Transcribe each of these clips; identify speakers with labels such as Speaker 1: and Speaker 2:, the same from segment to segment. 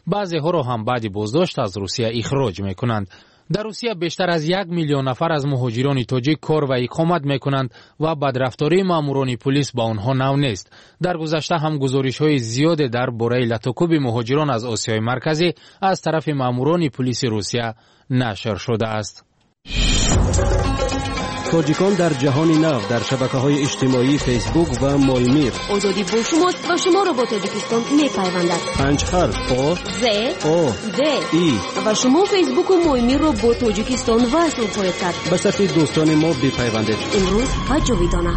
Speaker 1: بعضی‌ها را هم بعد بازداشت از روسیه اخراج می‌کنند. در روسیه بیشتر از 1 میلیون نفر از مهاجران تاجیک کار و اقامت می‌کنند و بدرفتاری ماموران پلیس با آنها نو نیست. در گذشته هم گزارش‌های زیاد درباره لطاکوب مهاجران از آسیای مرکزی از طرف ماموران پلیس روسیه نشر شده است.
Speaker 2: تاجیکان در جهان نو در شبکه‌های اجتماعی فیسبوک و مایمیر.
Speaker 3: آزادی با شماست و شما را با تاجیکستان می‌پیوندد.
Speaker 2: 5 حرف آ
Speaker 3: ز
Speaker 2: او
Speaker 3: د
Speaker 2: ای
Speaker 3: و شما فیسبوک و مایمیر را با تاجیکستان وصل خواهید کرد.
Speaker 2: به صفحه دوستان ما بپیوندید.
Speaker 3: امروز و جاویدانه.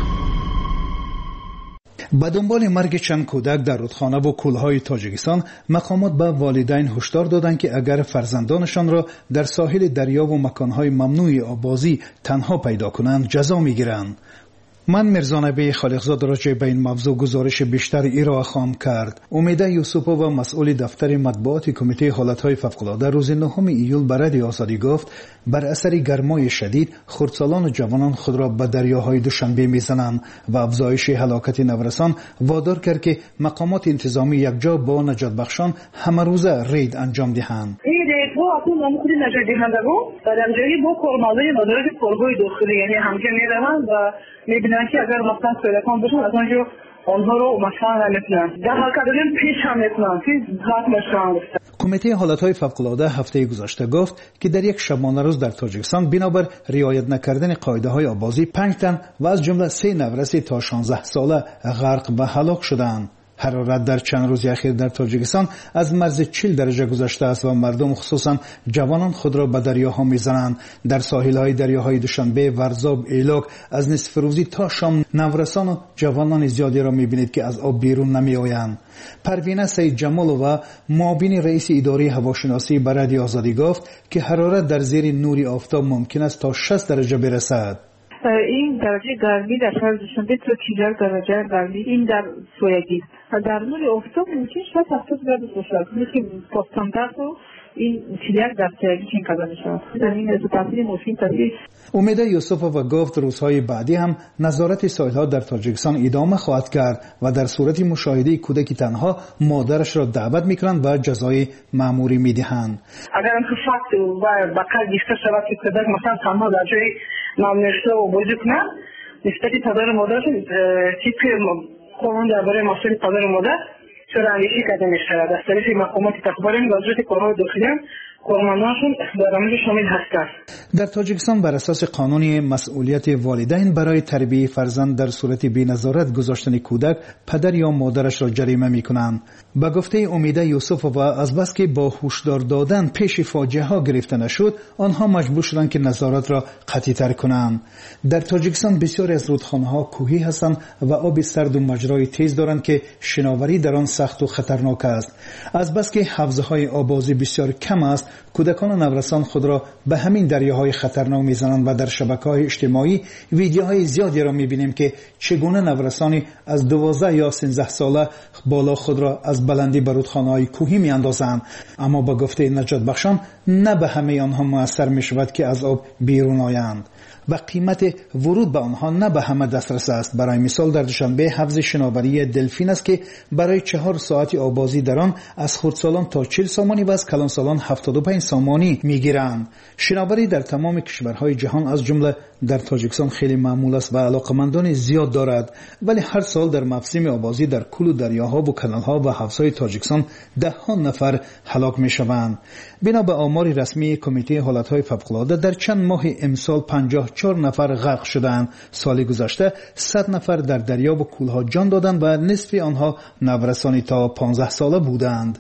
Speaker 4: به دنبال مرگ چند کودک در رودخانه و کوههای تاجیکستان، مقامات به والدین هشدار دادند که اگر فرزندانشان را در ساحل دریا و مکانهای ممنوع آبازی تنها پیدا کنند جزا میگیرند. من میرزانبی خالقزاد راجع به این موضوع گزارش بیشتر ارائه خواهم کرد. امیده یوسفووا مسئول دفتر مطبوعات کمیته حالتهای فوق‌العاده روز 9 ایول به رادیو آزادی گفت بر اثر گرمای شدید خردسالان و جوانان خود را به دریاهای دوشنبه میزنند و افزایش هلاکت نورسان وادار کرد که مقامات انتظامی یکجا با نجات بخشان همه روزه رید انجام دهند.
Speaker 5: اون خود نجات دهنده بود و در جایی با کارمندای وزارت کارهای داخلی یعنی همکار میروند و میبینن که اگر مثلا سیلکان بشن از آنجا آنها رو مثلا نمیتونن در حرکت پیش هم میتونن که ذات مشان گفتن.
Speaker 4: کمیته حالتهای فوق‌العاده هفته گذشته گفت که در یک شبانه روز در تاجیکستان بنابر رعایت نکردن قاعده‌های آبازی 5 تن و از جمله 3 نورسی تا 16 ساله غرق و هلاک شدند. حرارت در چند روز اخیر در تاجیکستان از مرز 40 درجه گذشته است و مردم خصوصا جوانان خود را به دریاها میزنند. در ساحل‌های دریاهای دوشنبه، ورزاب، ایلاک از نصف روزی تا شام نورسان و جوانان زیادی را میبینید که از آب بیرون نمیآیند. پروینه سید جمالووا معاون رئیس اداره هواشناسی به رادیو آزادی گفت که حرارت در زیر نور آفتاب ممکن است تا 60 درجه برسد.
Speaker 5: این درجه گرمی در شهر دوشنبه تا 40 درجه گرمی این در سویگی در نور آفتاب ممکن شد 70 درجه باشد مثل پاستاندرد و این 41 درجه چین قدر میشود در این از تاثیر مفید طبیعی.
Speaker 4: امیده یوسفووا گفت روزهای بعدی هم نظارت ساحل‌ها در تاجیکستان ادامه خواهد کرد و در صورت مشاهده کودکی تنها مادرش را دعوت میکنند و جزای مأموری میدهند.
Speaker 5: اگر هم فقط و بقیه گفته شود که کودک مثلا تنها در جای ممنوع شده و بازی کنند نسبت پدر مادر تیپ قانون درباره مسائل پدر مادر چرا اندیشه کرده میشود از طریق مقامات تخباری وزارت کارهای داخلی کارمندانشون در عمل شامل هستند.
Speaker 4: در تاجیکستان بر اساس قانون مسئولیت والدین برای تربیت فرزند در صورت بی‌نظارت گذاشتن کودک پدر یا مادرش را جریمه می‌کنند. به گفته امیده یوسفووا از بس که با هشدار دادن پیش فاجعه ها گرفته نشد آنها مجبور شدند که نظارت را قطعی‌تر کنند. در تاجیکستان بسیاری از رودخانه‌ها کوهی هستند و آب سرد و مجرای تیز دارند که شناوری در آن سخت و خطرناک است. از بس که حوضه‌های آبازی بسیار کم است کودکان و نورسان خود را به همین دریاهای خطرناک میزنند و در شبکه‌های اجتماعی ویدیوهای زیادی را میبینیم که چگونه نورسانی از 12 یا 13 ساله بالا خود را از بلندی به رودخانه‌های کوهی میاندازند. اما با گفته نجات بخشان نه به همه آنها مؤثر میشود که از آب بیرون آیند و قیمت ورود به آنها نه به همه دسترس است. برای مثال در دوشنبه حوض شناوری دلفین است که برای 4 ساعت آبازی در آن از خردسالان تا 40 سامانی و از کلانسالان 75 سامانی میگیرند. شناوری در تمام کشورهای جهان از جمله در تاجیکستان خیلی معمول است و علاقمندان زیاد دارد، ولی هر سال در موسم آبازی در کل دریاها و کانالها و حوضهای تاجیکستان 10 نفر هلاک میشوند. بنا به آمار رسمی کمیته حالتهای فوق‌العاده در چند ماه امسال 54 نفر غرق شدند. سال گذشته 100 نفر در دریا و کولها جان دادند و نصف آنها نورسانی تا 15 ساله بودند.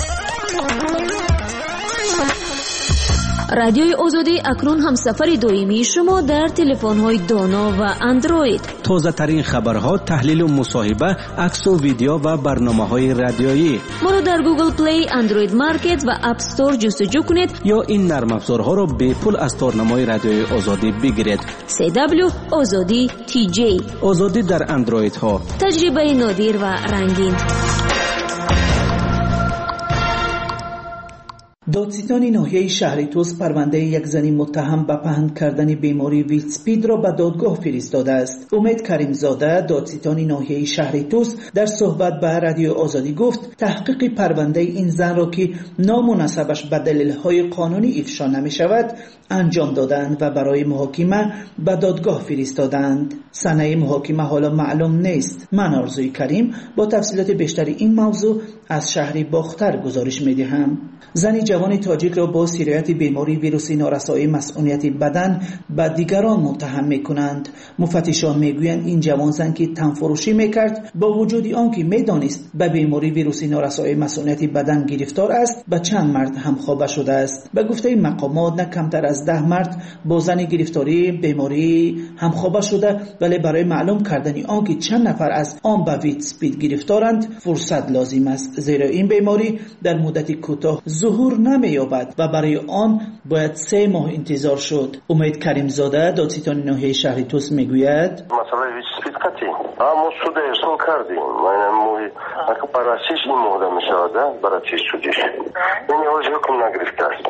Speaker 3: رادیوی آزادی اکنون هم سفر دائمی شما در تلفن‌های دانا و اندروید.
Speaker 2: تازه ترین خبرها، تحلیل و مصاحبه، عکس و ویدیو و برنامه‌های رادیویی.
Speaker 3: ما را در گوگل پلی، اندروید مارکت و اپ استور جستجو کنید
Speaker 2: یا این نرم افزارها را به پول از تارنمای رادیوی آزادی بگیرید.
Speaker 3: CW آزادی TJ
Speaker 2: آزادی در اندروید ها.
Speaker 3: تجربه نادر و رنگین.
Speaker 6: دادستان ناحیه شهر توس پرونده یک زن متهم به پهن کردن بیماری ویتسپید را به دادگاه فرستاده است. امید کریمزاده دادستان ناحیه شهر توس در صحبت به رادیو آزادی گفت تحقیق پرونده این زن را که نام و نسبش به دلایل قانونی افشا نمی شود انجام دادند و برای محاکمه به دادگاه فرستادند. سنه محاکمه حالا معلوم نیست. من آرزوی کریم با تفصیلات بیشتر این موضوع از شهر باختر گزارش می دهم. زن جوان تاجیک را با سرایت بیماری ویروس نارسایی مسئولیت بدن به دیگران متهم می کنند. مفتشان می گویند این جوان زن که تنفروشی می کرد با وجود آنکه می دانست به بیماری ویروس نارسایی مسئولیت بدن گرفتار است به چند مرد همخوابه شده است. به گفته مقامات نه کمتر از 10 مرد با زن گرفتاری بیماری همخوابه شده، ولی برای معلوم کردن آنکه چند نفر از آن به ویتسپید گرفتارند فرصت لازم است، زیرا این بیماری در مدت کوتاه ظهور نمی‌یابد و برای آن باید 3 ماه انتظار شد. امید کریمزاده دادستان ناحیه شهر توس میگوید
Speaker 7: مسئله ویتسپید قطعی ما سود ارسال کردیم. ما اگه بررسیش این مورد می‌شود بررسی سودش این هیچ حکم نگرفته است.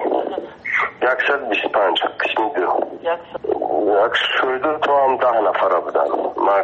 Speaker 7: 125 قسمی 2 شهود تو هم 10 نفر بودن. ما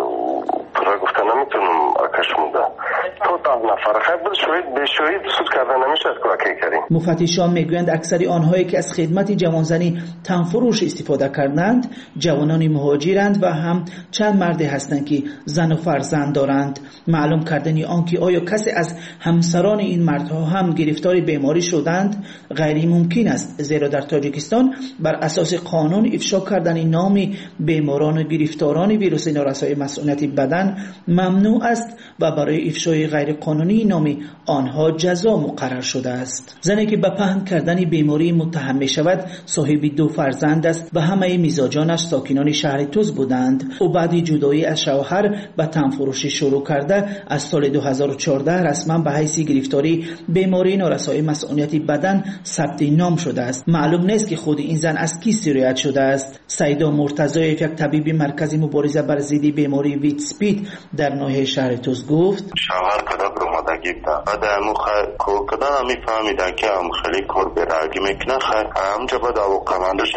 Speaker 7: را گفته نمیتونم اکشمونده تو 10 نفر خیلی بود شهید به شهید سود کردن نمیشه کلکی کردیم.
Speaker 6: مفتشان میگویند اکثر آنهایی که از خدمت جوانزنی تنفروش استفاده کردند جوانان مهاجرند و هم چند مردی هستند که زن و فرزند دارند. معلوم کردن آنکه آیا کسی از همسران این مردها هم گرفتار بیماری شدند غیر ممکن است، زیرا در تاجیکستان بر اساس قانون افشا کردن نام بیماران و گرفتاران ویروس نارسایی مسئولیت بدن ممنوع است و برای افشای غیر قانونی نام آنها جزا مقرر شده است. زنی که به پهن کردن بیماری متهم می شود صاحب 2 فرزند است و همه مزاجانش ساکنان شهر توس بودند. او بعد جدایی از شوهر به تنفروشی شروع کرده از سال 2014 رسما به حیث گرفتاری بیماری نارسایی مسئولیت بدن ثبت نام شده است. معلوم نیست که خود این زن از کی سرایت شده است. سیدا مرتضی یک طبیب مرکز مبارزه بر ضد بیماری ویتسپید در ناحیه شهر توس گفت
Speaker 7: شوهر کدا برمادگی بوده و در کور کدن همی فهمیدن که هم خیلی کور برگی میکنه خیر همجا بعد او قمندش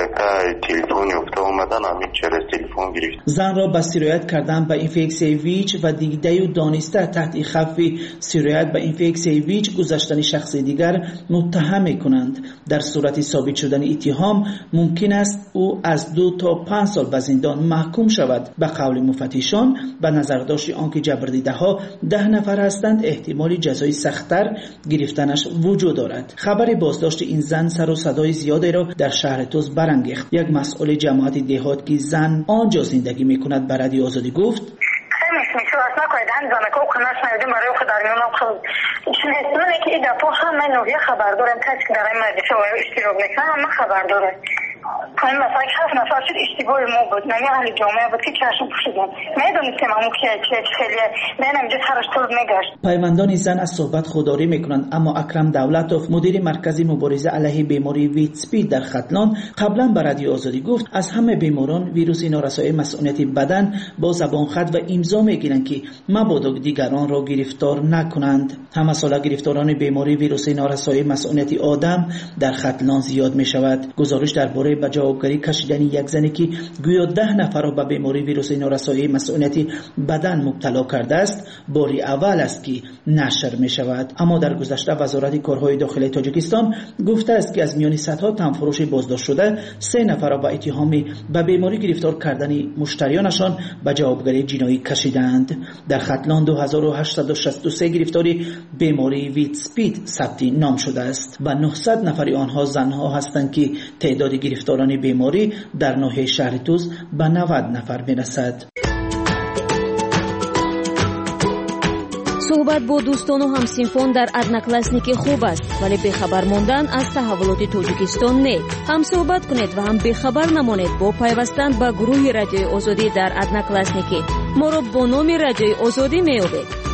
Speaker 7: تکه تلفونی افته اومدن همین چرا تلفون گرفت.
Speaker 6: زن را به سرایت کردن به اینفکسیون ویچ و دیده و دانسته تحت خوف سرایت به اینفکسیون ویچ گذاشتن شخص دیگر متهم میکنند. در صورت ثابت شدن اتهام ممکن است او از 2 تا 5 سال به زندان محکوم شود. به قول مفتشان به نظر داشت آنکه جبردیده ها 10 نفر هستند احتمال جزای سخت‌تر گرفتنش وجود دارد. خبر بازداشت این زن سر و صدای زیادی را در شهر توس برانگیخت. یک مسئول جماعت دهات که زن آنجا زندگی میکند به رادیو آزادی گفت
Speaker 8: میشه اصلا کردن زنکو کناش ندیم برای خود در میون خود چون حسونه که ایده تو همه نوعی خبر دارم کسی که در این مجلس و اشتراک میکنه همه خبر داره. کنیم مثلا که 7 نفر شد اشتباه ما بود نمی اهل جامعه بود که چشم پوشیدن میدونستیم همون که خیلی بینم جد هرش طول میگشت.
Speaker 6: پیوندان زن از صحبت خودداری میکنند، اما اکرم دولتوف مدیر مرکز مبارزه علیه بیماری ویتسپید در ختلان قبلا به رادیو آزادی گفت از همه بیماران ویروس نارسایی مسئولیت بدن با زبان خط و امضا میگیرند که مبادا دیگران را گرفتار نکنند. همه ساله گرفتاران بیماری ویروس نارسایی مسئولیت آدم در ختلان زیاد میشود. گزارش درباره به جوابگری کشیدن یک زنی که گویا 10 نفر را به بیماری ویروس نارسایی مسئولیت بدن مبتلا کرده است باری اول است که نشر می شود. اما در گذشته وزارت کارهای داخلی تاجیکستان گفته است که از میان صدها تنفروش بازداشت شده 3 نفر را به اتهام به بیماری گرفتار کردن مشتریانشان به جوابگری جنایی کشیدند. در ختلان 2863 گرفتاری بیماری ویتسپید ثبت نام شده است و 900 نفر آنها زنها هستند که تعداد گرفتاران بیماری در ناحیه شهر توس به 90 نفر میرسد.
Speaker 3: صحبت با دوستان و همسینفان در ادناکلاسنیک خوب است، ولی بخبر ماندن از تحولات تاجیکستان نه. هم صحبت کنید و هم بخبر نمانید با پیوستن به گروه رادیوی آزادی در ادناکلاسنیک. ما را با نام رادیوی آزادی میابید.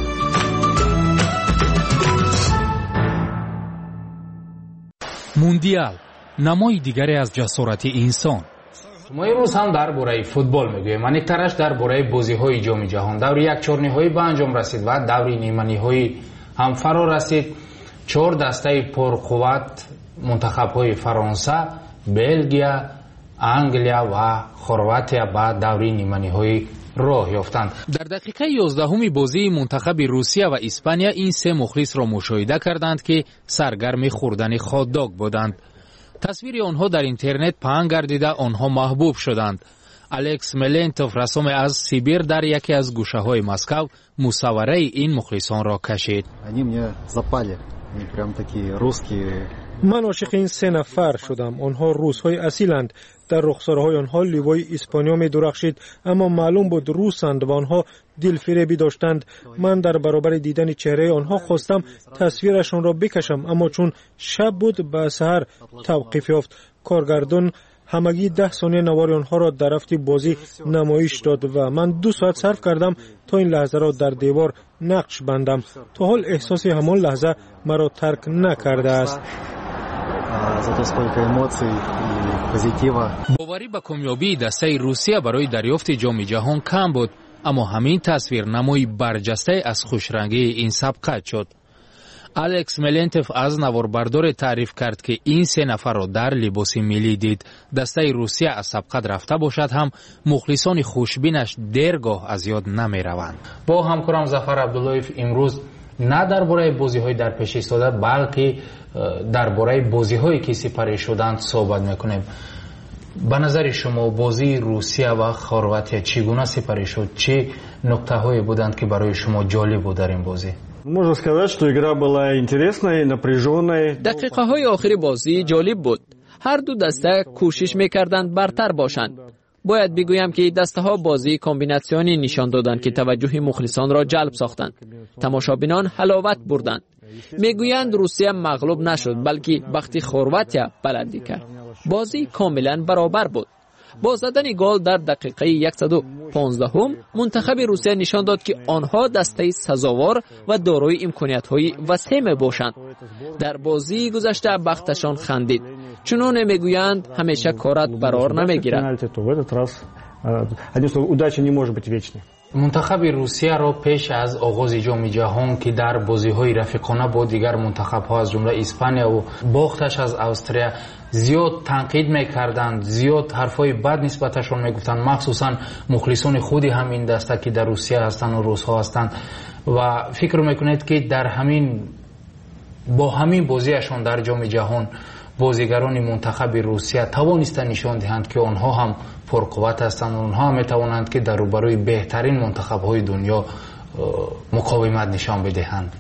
Speaker 1: موندیال نمای دیگری از جسارت انسان. ما امروز هم درباره فوتبال میگوییم. من یک طرش درباره بازی‌های جام جهان دور یک چهارنهایی به انجام رسید و دور نیمه نهایی هم فرا رسید. 4 دسته پرقوت منتخب‌های فرانسه، بلژیا، انگلیا و خرواتیا با دوره نیمه‌نهایی راه یافتند. در دقیقه 11 بازی منتخب روسیه و اسپانیا این سه مخلص را مشاهده کردند که سرگرم خوردن هات‌داگ بودند. تصویر آنها در اینترنت پهن گردیده آنها محبوب شدند. الکس ملنتوف رسام از سیبیر در یکی از گوشه‌های مسکو مصوره این مخلصان را کشید.
Speaker 9: من عاشق این سه نفر شدم. آنها روس‌های اصیلند. در رخسارهای آنها لیوای اسپانیا می درخشید، اما معلوم بود روسند و آنها دلفریبی داشتند. من در برابر دیدن چهره آنها خواستم تصویرشان را بکشم، اما چون شب بود به سحر توقیف یافت. کارگردان همگی 10 ثانیه نوار آنها را در هفته بازی نمایش داد و من 2 ساعت صرف کردم تا این لحظه را در دیوار نقش بندم. تا حال احساس همان لحظه مرا ترک نکرده است.
Speaker 1: باوری به کامیابی دسته روسیه برای دریافت جام جهان کم بود، اما همین تصویر نمای برجسته از خوشرنگی این سبقت شد. الکس ملنتوف از نواربردار تعریف کرد که این سه نفر را در لباس ملی دید. دسته روسیه از سبقت رفته باشد هم مخلصان خوشبینش دیرگاه از یاد نمی روند. با همکارم ظفر عبداللهیف امروز نه درباره بازی‌های در پیش ایستاده بلکه درباره بازی‌هایی که سپری شدند صحبت می‌کنیم. به نظر شما بازی روسیه و خرواتیا چگونه سپری شد؟ چه نکته‌هایی بودند که برای شما جالب بود در این بازی؟
Speaker 10: Можно сказать, что игра была интересной, напряженной.
Speaker 11: دقیقه‌های آخر بازی جالب بود. هر دو دسته کوشش می‌کردند برتر باشند. باید بگویم که دسته‌ها بازی کامبیناسیونی نشان دادند که توجه مخلصان را جلب ساختند. تماشابینان حلاوت بردند. میگویند روسیه مغلوب نشد بلکه بخت خرواتیا بلندی کرد. بازی کاملا برابر بود. با زدن گل در دقیقه 115 منتخب روسیه نشان داد که آنها دسته سزاوار و دارای امکانیت‌های وسیع میباشند. در بازی گذشته بختشان خندید. چنان میگویند همیشه کارت برار نمیگیرد.
Speaker 1: منتخب روسیه را پیش از آغاز جام جهان که در بازی‌های رفیقانه با دیگر منتخب‌ها از جمله اسپانیا و باختش از استرالیا زیاد تنقید می‌کردند، زیاد حرفای بد نسبتشون می‌گفتند، مخصوصاً مخلصان خودی همین دسته که در روسیه هستند و روس‌ها هستند و فکر می‌کنید که در با همین بازیشون در جام جهان بازیگران منتخب روسیه توانستند نشان دهند که آنها هم پرقوت هستند و آنها هم میتوانند که در روبروی بهترین منتخب‌های دنیا مقاومت نشان بدهند.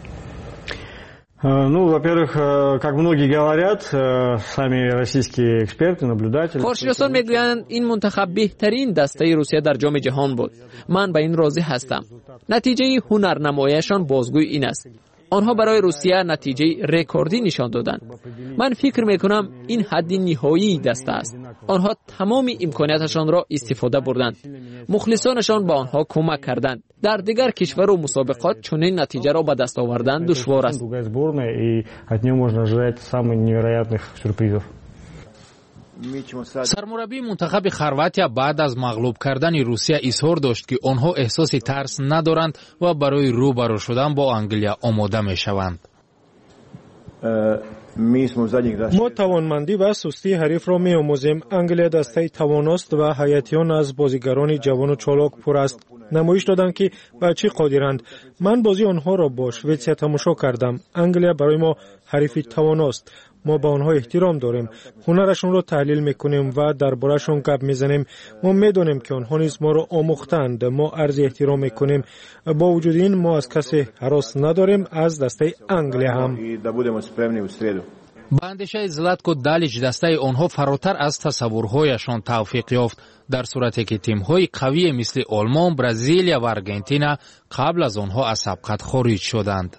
Speaker 10: Ну, во-первых, как многие говорят, сами российские эксперты, наблюдатели.
Speaker 11: کارشناسان میگویند این منتخب بهترین دسته روسیه در جام جهان بود. من به این راضی هستم. نتیجه هنرنماییشان بازگوی این است. آنها برای روسیه نتیجه رکوردی نشان دادند. من فکر میکنم این حد نهایی دسته است. آنها تمام امکاناتشان را استفاده بردند. مخلصانشان با آنها کمک کردند. در دیگر کشور و مسابقات چنین نتیجه را به دست آوردن دشوار است.
Speaker 1: سرمربی منتخب خرواتیا بعد از مغلوب کردن روسیه اظهار داشت که آنها احساس ترس ندارند و برای روبرو شدن با انگلیا آماده میشوند.
Speaker 9: ما توانمندی و سستی حریف را می آموزیم. انگلیا دسته تواناست و هیئتیان از بازیگران جوان و چالاک پر است. نمایش دادند که به چه قادرند. من بازی آنها را با شوئدیا تماشا کردم. انگلیا برای ما حریف تواناست. ما با آنها احترام داریم. هنرشون را تحلیل میکنیم و درباره‌شون گپ میزنیم. ما میدونیم که آنها نیز ما را آموختند. ما عرض احترام میکنیم. با وجود این ما از کسی هراس نداریم، از دسته انگلیا هم.
Speaker 1: با اندیشه زلاتکو دالیچ دسته آنها فراتر از تصورهایشان توفیق یافت، در صورتی که تیم‌های قوی مثل آلمان، برزیلیا و آرژانتین قبل از آنها از سبقت خارج شدند.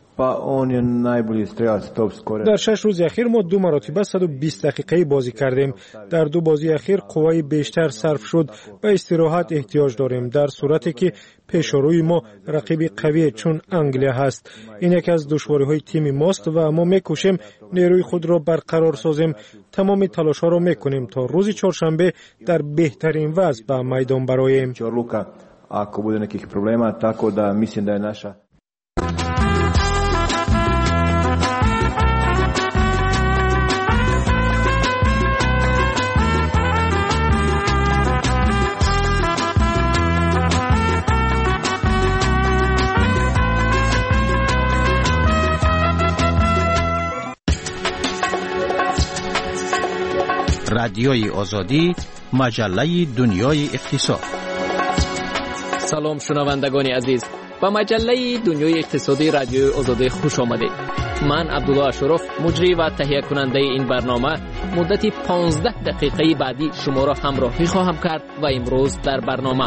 Speaker 9: در 6 روز اخیر ما 2 مرتبه 120 دقیقه بازی کردیم. در 2 بازی اخیر قوای بیشتر صرف شد. به استراحت احتیاج داریم در صورتی که پیش روی ما رقیب قوی چون انگلیا هست. این یکی از دشواری‌های تیم ماست و ما می‌کوشیم نیروی خود را برقرار سازیم. تمام تلاش‌ها را می‌کنیم تا روز چهارشنبه در بهترین وضع به میدان برآییم.
Speaker 2: رادیوی آزادی، مجله دنیای اقتصاد.
Speaker 11: سلام شنوندگان عزیز، به مجله دنیای اقتصادی رادیوی آزادی خوش آمدید. من عبدالله اشرف، مجری و تهیه کننده این برنامه، مدت 15 دقیقه بعدی شما را همراهی خواهم کرد و امروز در برنامه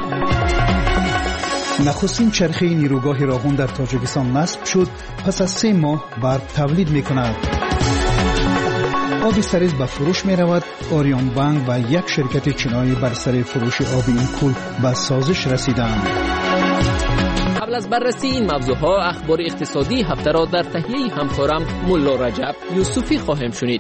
Speaker 4: نخستین چرخه نیروگاه راغون در تاجیکستان نصب شد، پس از 3 ماه برق تولید می کند. آب سریز به فروش می رود. آریان بانک و یک شرکت چینایی بر سر فروش آب این کول به سازش رسیدند.
Speaker 11: قبل از بررسی این موضوعها، اخبار اقتصادی هفته را در تهیه همکارم ملا رجب یوسفی خواهیم شنید.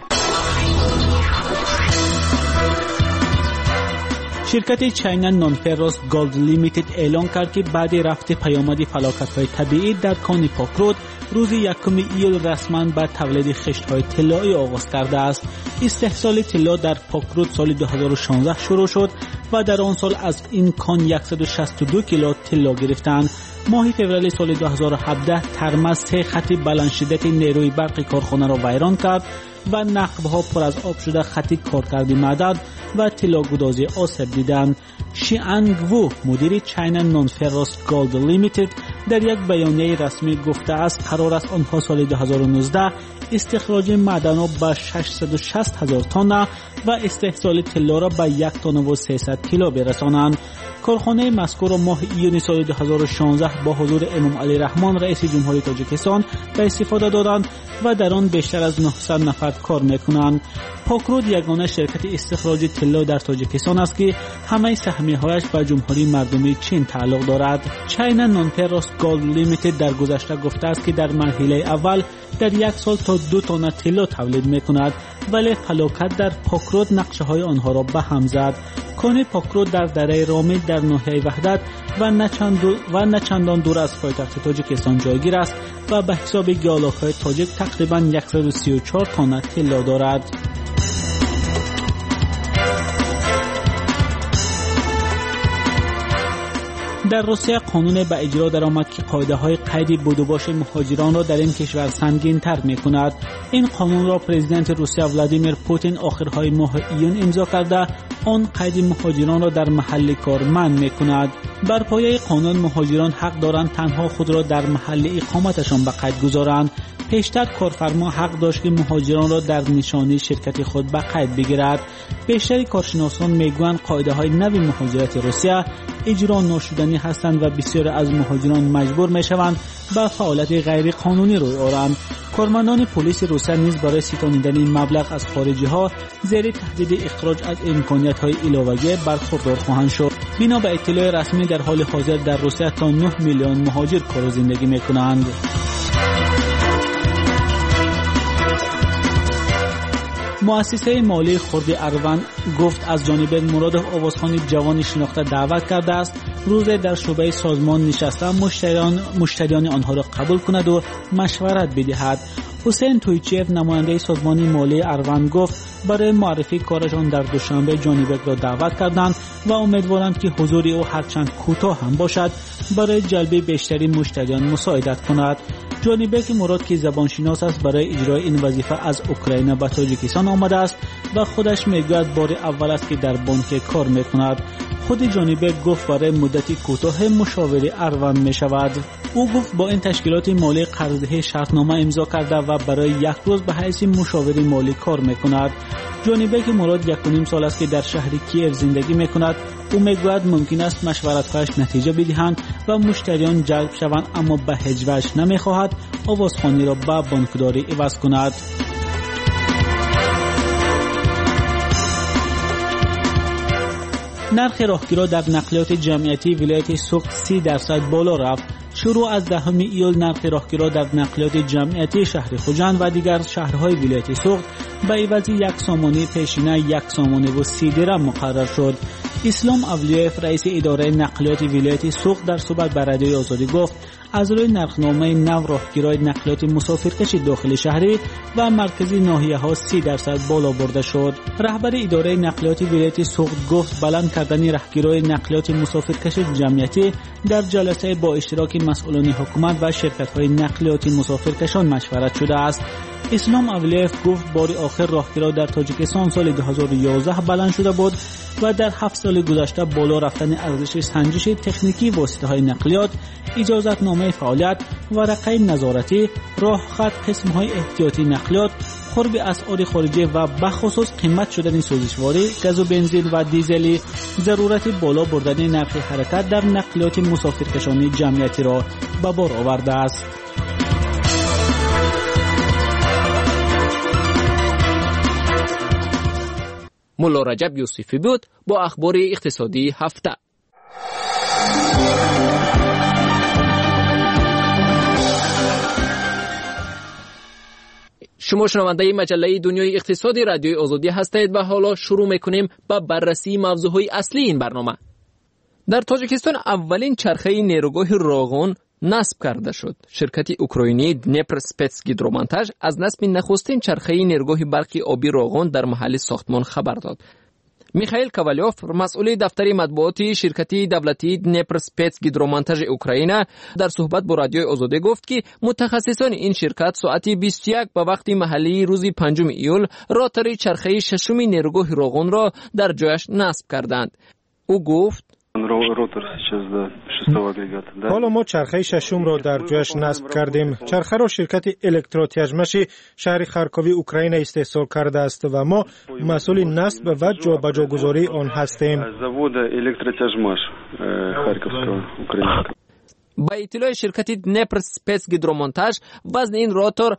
Speaker 12: شرکت چاینا نونفروس گولد لیمیتد اعلام کرد که بعد رفع پیامد فلاکت‌های طبیعی در کان پاکرود، روز 1 ایول رسما به تولید خشت‌های طلایی آغاز کرده است. استحصال طلا در پاکرود سال 2016 شروع شد و در آن سال از این کان 162 کیلو طلا گرفتند. ماه فوریه سال 2017 ترمز 3 خط بلند شدت نیروی برق کارخانه را ویران کرد و نقب‌ها پر از آب شده خط کارکردی معدن و طلاگودازی آسیب دیدند. شیانگ وو، مدیر چاینا نونفروس گولد لیمیتد، در یک بیانیه رسمی گفته است قرار است آنها سال 2019 استخراج معدن به 660,000 تن و استحصال طلا را به 1 تن و 300 کیلو برسانند. کارخانه مذکور ماه ایون سال 2016 با حضور امام علی رحمان رئیس جمهوری تاجیکستان به استفاده دادند و در آن بیشتر از 900 نفر کار میکنند. پاکرود یگانه شرکت استخراج طلا در تاجیکستان است که همه سهمیه‌هایش به جمهوری مردمی چین تعلق دارد. چاینا نونفروس گولد لیمیتد در گذشته گفته است که در مرحله اول در 1 سال تا 2 تن طلا تولید میکند، ولی فلاکت در پاکرود نقشه‌های آنها را به هم زد. کان پاکرود در دره رامل در ناحیه وحدت و نه چندان دور از پایتخت تاجیکستان جایگیر است و به حساب گیالاک‌های تاجیک تقریباً 134 تن طلا دارد. در روسیه قانون به اجرا درآمد که قاعده‌های قید بدوباش مهاجران را در این کشور سنگین‌تر می‌کند. این قانون را پرزیدنت روسیه ولادیمیر پوتین آخرهای ماه ایون امضا کرده آن قید مهاجران را در محل کار منع می‌کند. بر پایه قانون مهاجران حق دارند تنها خود را در محل اقامتشان به قید گذارند. پیشتر کارفرما حق داشت که مهاجران را در نشانی شرکت خود به قید بگیرد. بیشتر کارشناسان میگویند قاعده‌های نو مهاجرت روسیه اجرا ناشدنی هستند و بسیار از مهاجران مجبور میشوند به فعالیت غیر قانونی روی آورند. کارمندان پلیس روسیه نیز برای ستانیدن این مبلغ از خارجی ها زیر تهدید اخراج از امکانیت های علاوه‌ای برخوردار خواهند شد. بنا به اطلاع رسمی در حال حاضر در روسیه تا 9 میلیون مهاجر کار و زندگی میکنند. مؤسسه مالی خرد اروند گفت از جانب مرادov آوازخوان جوان شناخته دعوت کرده است روز در شعبه سازمان نشسته مشتریان آنها را قبول کند و مشورت بدهد. حسین تویچیف نماینده سازمان مالی اروند گفت برای معرفی کارشان در دوشنبه جانیبک را دعوت کردند و امیدوارند که حضور او هرچند کوتاه هم باشد برای جلب بیشتری مشتریان مساعدت کند. جانیبک مراد که زبانشناس است برای اجرای این وظیفه از اوکراین به تاجیکستان آمده است و خودش میگوید بار اول است که در بانک کار میکند. خود جانیبک گفت برای مدتی کوتاه مشاور اروند می شود. او گفت با این تشکیلات مالی قرارداد شرطنامه امضا کرده و برای 1 روز به حیث مشاور مالی کار میکند. جانیبک مراد 1.5 سال است که در شهر کیف زندگی میکند. او میگوید ممکن است مشورت‌هایش نتیجه بدهند و مشتریان جلب شوند، اما به هیچ وجه نمیخواهد آوازخوانی را به بانکداری عوض کند. نرخ راهگیرها در نقلیات جمعیتی ولایت سوخت 30% بالا رفت. شروع از 10 ایول نرخ راهگیرها در نقلیات جمعیتی شهر خوجند و دیگر شهرهای ولایت سوخت به عوض 1 سامانه پیشینه 1 سامانه و 30 درم مقرر شد. اسلام اولیایف رئیس اداره نقلیات ولایت سوخت در صحبت با رادیوی آزادی گفت از روی نرخنامه نو راهگیرهای نقلیات مسافرکش داخل شهری و مرکزی ناحیه‌ها 30% بالا برده شد. رهبر اداره نقلیات ولایت سوخت گفت بلند کردن راهگیرهای نقلیات مسافرکش جمعیتی در جلسه با اشتراک مسئولان حکومت و شرکت‌های نقلیات مسافرکشان مشورت شده است. اسلام اولیایف گفت بار آخر راهگیرها در تاجیکستان سال 2011 بلند شده بود و در 7 سال گذشته بالا رفتن ارزش سنجش تکنیکی واسطه‌های نقلیات، اجازتنامه فعالیت، ورقه نظارتی، راه خط، قسم‌های احتیاطی نقلیات، قرب اسعار خارجی و بخصوص قیمت شدن سوزشواری، گاز و بنزین و دیزلی ضرورت بالا بردن نرخ حرکت در نقلیات مسافرکشانی جمعیتی را به بار آورده است.
Speaker 11: ملا رجب یوسفی بود با اخبار اقتصادی هفته. شما شنونده مجله دنیای اقتصادی رادیوی آزادی هستید و حالا شروع میکنیم با بررسی موضوعهای اصلی این برنامه. در تاجیکستان اولین چرخه نیروگاه راغون نصب کرده شد. شرکت اوکراینی دنپر سپتسگیدرومونتاژ از نصب نخستین چرخه نیروگاه برقی آبی راغون در محل ساختمان خبر داد. میخائیل کاوالیوف، مسئول دفتر مطبوعاتی شرکت دولتی دنپر سپتسگیدرومونتاژ اوکراین، در صحبت با رادیوی آزادی گفت که متخصصان این شرکت ساعت 21 به وقت محلی روز 5 ایول راتر چرخه ششم نیروگاه راغون را در جایش نصب کردند. او گفت
Speaker 9: حالا ما چرخه ششم را در جایش نصب کردیم. چرخه را شرکت الکتروتیاژمش شهر خارکوی اوکراین استحصال کرده است و ما مسئول نصب و جابجاگذاری آن هستیم.
Speaker 11: با اطلاع شرکت دنپر سپتسگیدرومونتاژ وزن این راتور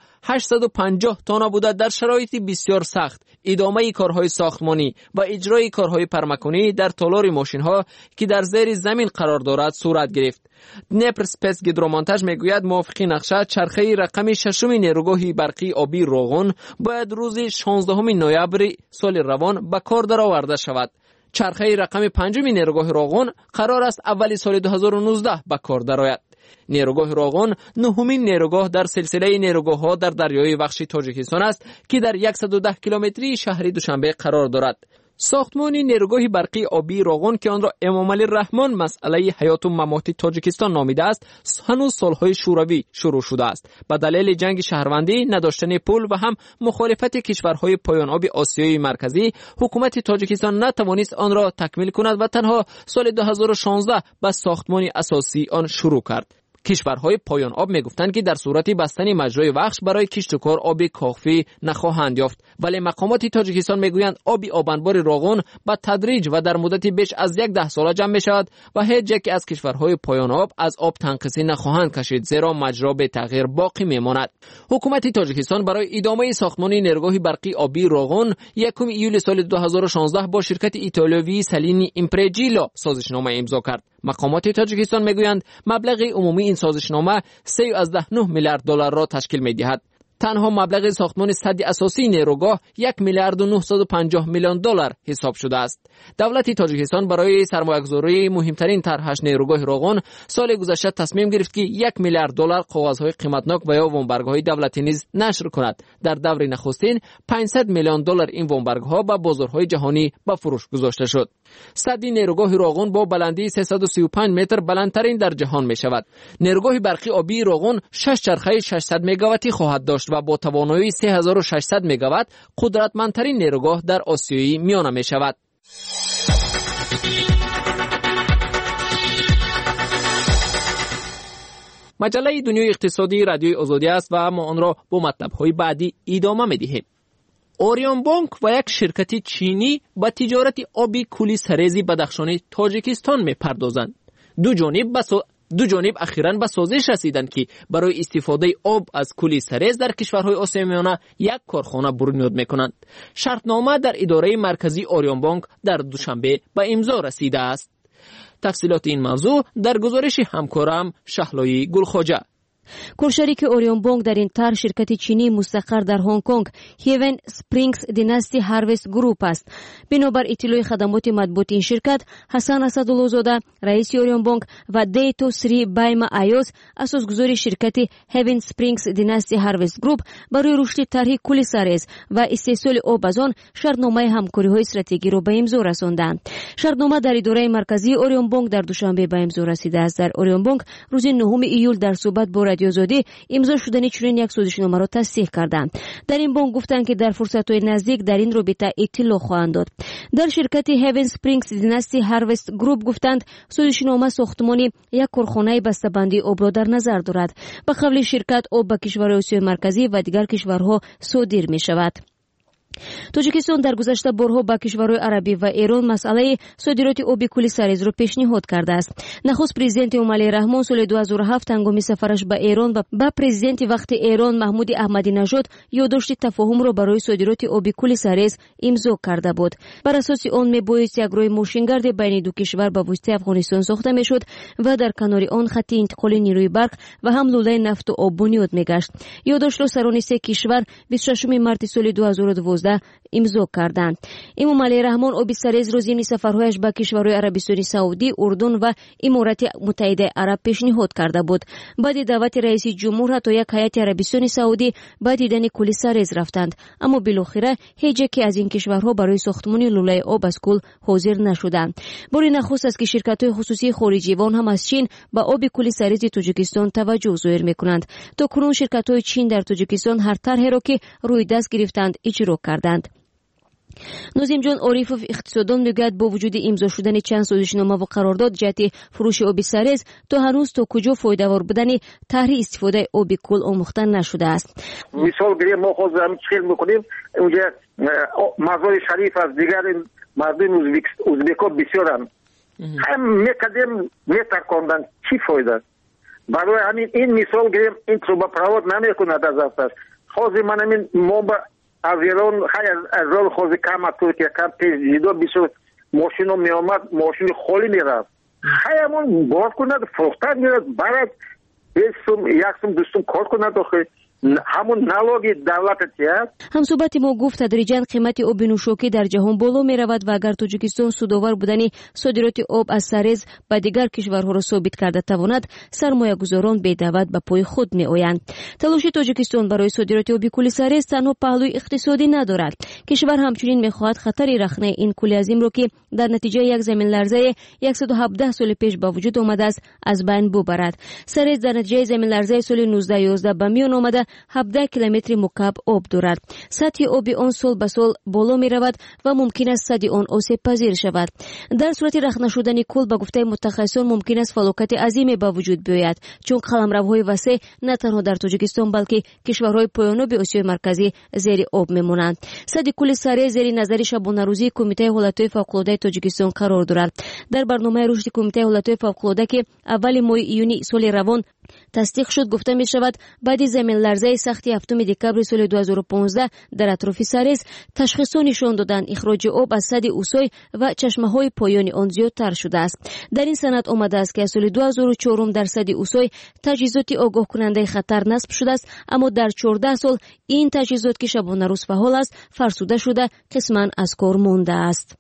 Speaker 11: 850 تن بوده. در شرایط بسیار سخت ادامه کارهای ساختمانی و اجرای کارهای پرمکانی در تالار ماشین‌ها که در زیر زمین قرار دارد صورت گرفت. دنپر سپتسگیدرومونتاژ میگوید موافق نقشه چرخه رقم ششم نیروگاه برقی آبی راغون باید روز 16 نوامبر سال روان به کار درآورده شود. چرخه رقم 5 نیروگاه راغون قرار است اول سال 2019 به کار درآید. نیروگاه راغون نهمین نیروگاه در سلسله نیروگاه‌ها در دریای وخش تاجیکستان است که در 110 کیلومتری شهر دوشنبه قرار دارد. ساختمان نیروگاه برقی آبی راغون که آن را امامعلی رحمان مسئله حیات و ممات تاجیکستان نامیده است، هنوز سالهای شوروی شروع شده است. به دلیل جنگ شهروندی، نداشتن پول و هم مخالفت کشورهای پایان آب آسیای مرکزی، حکومت تاجیکستان نتوانست آن را تکمیل کند و تنها سال 2016 به ساختمان اساسی آن شروع کرد. کشورهای پایان آب میگفتند که در صورت بستن مجرای وخش برای کشت و کار آب کافی نخواهند یافت، ولی مقامات تاجیکستان میگویند آب انبار راغون به تدریج و در مدت بیش از 10 سال جمع میشود و هیچ یک از کشورهای پایان آب از آب تنقصی نخواهند کشید، زیرا مجرا به تغییر باقی میماند. حکومت تاجیکستان برای ادامه ساختمان نیروگاه برقی آبی راغون 1 ایول سال 2016 با شرکت ایتالیایی سالینی ایمپرجیلا سازشنامه امضا کرد. مقامات تاجیکستان میگویند مبلغ عمومی این سازشنامه 3.9 میلیارد دلار را تشکیل می‌دهد. تنها مبلغ ساختمان سد اساسی نیروگاه 1 میلیارد و 950 میلیون دلار حساب شده است. دولت تاجیکستان برای سرمایه‌گذاری مهمترین طرحش نیروگاه راغون سال گذشته تصمیم گرفت که 1 میلیارد دلار کاغذهای قیمتناک و یا وامبرگ‌های دولتی نیز نشر کند. در دور نخستین 500 میلیون دلار این وامبرگ‌ها به بازارهای جهانی به فروش گذاشته شد. سد نیروگاه راغون با بلندی 335 متر بلندترین در جهان می شود. نیروگاه برقی آبی راغون 6 چرخه 600 مگاواتی خواهد داشت و با توانایی 3600 مگاوات قدرتمندترین نیروگاه در آسیای میانه می شود. مجله دنیای اقتصادی رادیوی آزادی است و ما آن را با مطلب‌های بعدی ادامه می‌دهیم. اوریون بانک و یک شرکت چینی با تجارت آبی کولی سرزی بدخشان تاجیکستان می‌پردازند. دو جانب اخیراً به سازش رسیدند که برای استفاده آب از کولی سرز در کشورهای آسیای میانه یک کارخانه بنیاد می‌کنند. شرطنامه در اداره مرکزی اوریون بانک در دوشنبه به امضا رسیده است. تفصیلات این موضوع در گزارش همکارم شهلایی گلخواجه.
Speaker 3: کورشریک اوریون بانک در این طرح شرکت چینی مستقر در هنگ کنگ هیون سپرینگز دیناستی هاروست گروپ است. بنابر اطلاع خدمات مطبوعات این شرکت، حسن اسدالله‌زاده رئیس اوریون بانک و دیتو سری بایما ایوز اساسگذار شرکت هیون سپرینگز دیناستی هاروست گروپ برای رشد طرح کل سرز و استحصال آب از آن شرطنامه همکاری‌های استراتژیکی را به امضا رساندند. شرطنامه در اداره مرکزی اوریون بانک در دوشنبه به امضا رسیده است. در اوریون بانک روز 9 ایول در صحبت با رادیو آزادی امضا شدن چنین یک سازشنامه را تصدیق کردند. در این بانک گفتند که در فرصت‌های نزدیک در این رابطه اطلاع خواهند داد. در شرکت هیون سپرینگز دیناستی هاروست گروپ گفتند سازشنامه ساختمانی یک کارخانه بسته‌بندی آب را در نظر دارد. به قول شرکت آب به کشورهای آسیای مرکزی و دیگر کشورها صادر می‌شود. توجیکستان در گذشته بارها با کشورهای عربی و ایران مسئله صادرات آب کلی سرز را پیشنهاد کرده است. نخست پرزیدنت امالی رحمان سال 2007 هنگام سفرش به ایران با پرزیدنت وقت ایران محمود احمدی نژاد یادداشت تفاهم را برای صادرات آب کلی سرز امضا کرده بود. بر اساس آن میبایست یک راه ماشینگرد بین دو کشور به واسطه افغانستان ساخته میشد و در کنار آن خط انتقال نیروی برق و هم لوله نفت و آب بنیاد میگشت. یادداشت را سران سه کشور 26 مارس سال 2012 امضا کردند. امام علی رحمان آب سرز را ضمن سفرهایش به کشورهای عربستان سعودی، اردن و امارات متحده عرب پیشنهاد کرده بود. بعد دعوت رئیس جمهور تا یک هیئت عربستان سعودی به دیدن کل سرز رفتند، اما بالاخره هیچ یک از این کشورها برای ساختمان لوله آب از کل حاضر نشدند. بار نخست است که شرکت‌های خصوصی خارجی و آن هم از چین به آب کل سرز تاجیکستان توجه ظاهر می‌کنند. تا کنون شرکت‌های چین در تاجیکستان هر طرحی را که روی دست گرفتند اجرا کردند. نظیم جان عارفوف اقتصاددان میگوید با وجود امضا شدن چند سازشنامه و قرارداد جهت فروش آب سرز تا هنوز تا کجا فایده‌ور بودن طرح استفاده آب کل آموخته نشده است.
Speaker 13: مثال گیریم ما خود هم چیل میکنیم اونجا مزار شریف از دیگر مردم ازبک‌ها بسیارن هم میکردیم میترکاندن چی فایده برای همین این مثال گیریم این تروبا پرواد نمیکند از افتش خوزی من همین ما از ایران خیلی از رال خوزی کم از ترکیه کم پیش جدا بسیار ماشین ها می آمد ماشین خالی می رفت خیلی همون باز کند فروختن می رفت برد یک سم دوستم کار کند آخه همون نلاگی دولت هست.
Speaker 3: هم صحبت ما گفت تدریجاً قیمت آب نوشاکی در جهان بالا می رود و اگر تاجیکستان سودآور بودن صادرات آب از سرز به دیگر کشورها را ثابت کرده تواند سرمایه گذاران بی دعوت به پای خود می آیند. تلاش تاجیکستان برای صادرات آب کل سرز تنها پهلوی اقتصادی ندارد. کشور همچنین می خواهد خطر رخنه این کل عظیم را که در نتیجه یک زمین لرزه 117 سال پیش به وجود آمده است از بین ببرد. سرز در نتیجه زمین لرزه سال 1911 به میان آمده 17 کیلومتر مکعب آب دارد. سطح آب آن سال به سال بالا می رود و ممکن است سد آن آسیب پذیر شود. در صورت رخنه شدن کل به گفته متخصصان ممکن است فلاکت عظیمی به وجود بیاید چون قلمروهای وسیع نه تنها در تاجیکستان بلکه کشورهای پایاناب آسیای مرکزی زیر آب میمانند. سد کل سرز زیر نظر شبانه روزی کمیته حالتهای فوق‌العاده تاجیکستان قرار دارد. در برنامه رشد کمیته حالتهای فوق‌العاده که اول ماه ایونی سال روان تصدیق شد گفته می شود بعد زمین لرزه سختی 7 دکبر سال 2015 در اطراف سرز تشخیص نشان دادن اخراج آب از سد اوسای و چشمه های پایانی آن زیادتر شده است. در این سند آمده است که سال 2004 در سد اوسای تجهیزات آگاه کننده خطر نصب شده است، اما در 14 سال این تجهیزات که شبانه روز فعال است فرسوده شده قسما از کار مانده است.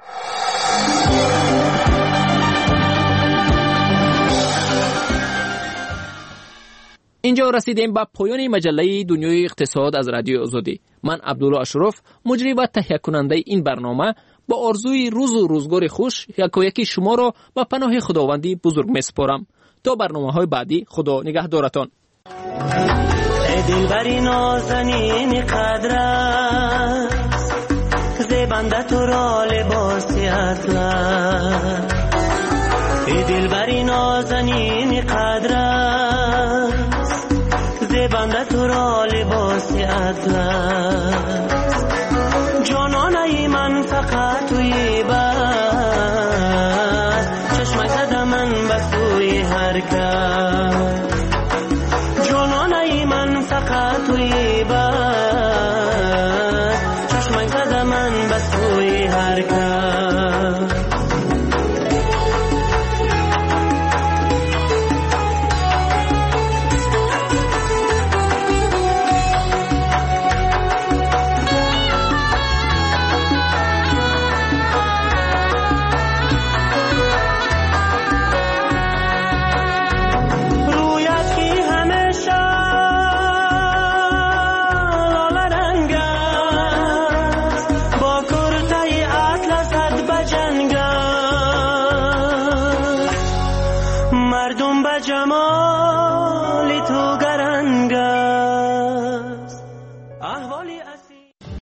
Speaker 11: اینجا رسیدیم به پایان مجله دنیای اقتصاد از رادیو آزادی. من عبدالله اشرف مجری و تهیه کننده این برنامه با آرزوی روز و روزگار خوش یکی شما را به پناه خداوندی بزرگ میسپارم. تا برنامه‌های بعدی خدا نگهدارتان.
Speaker 14: ای دلبری نازنین قدرت زیبنده تو را لباسی اطلس ای دلبری نازنین قدرت زیبنده تو را لباسی اطلس جانانه من فقط توی بس چشم زده من به سوی هر کس جانانه من فقط توی بس چشم زده من به سوی هر کس